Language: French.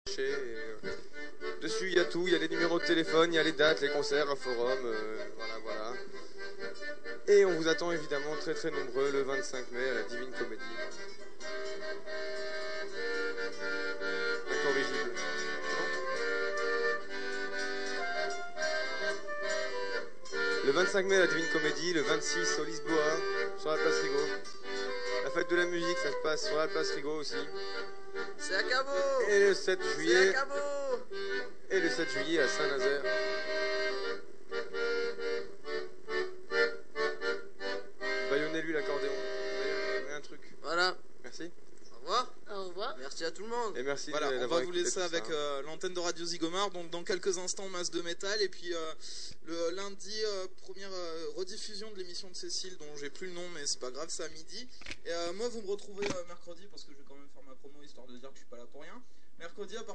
Dessus il y a tout, il y a les numéros de téléphone, il y a les dates, les concerts, un forum, voilà. Et on vous attend évidemment très très nombreux le 25 mai à la Divine Comédie. Incorrigible. Le 25 mai à la Divine Comédie, le 26 au Lisboa, sur la place Rigaud. La fête de la musique, ça se passe sur la place Rigaud aussi. C'est à Cabo. Et le 7 juillet. C'est à Cabo. Et le 7 juillet à Saint-Nazaire. Baillonnez-lui l'accordéon. Mais un truc. Voilà. Merci. Au revoir. Au revoir. Merci à tout le monde. Et merci. Voilà, on va vous laisser tout avec ça. l'antenne de Radio Zigomar. Donc dans quelques instants, Masse de métal. Et puis le lundi, première rediffusion de l'émission de Cécile, dont j'ai plus le nom, mais c'est pas grave, c'est à midi. Et moi, vous me retrouvez mercredi, parce que je vais quand même faire ma promo, histoire de dire que je suis pas là pour rien. Mercredi à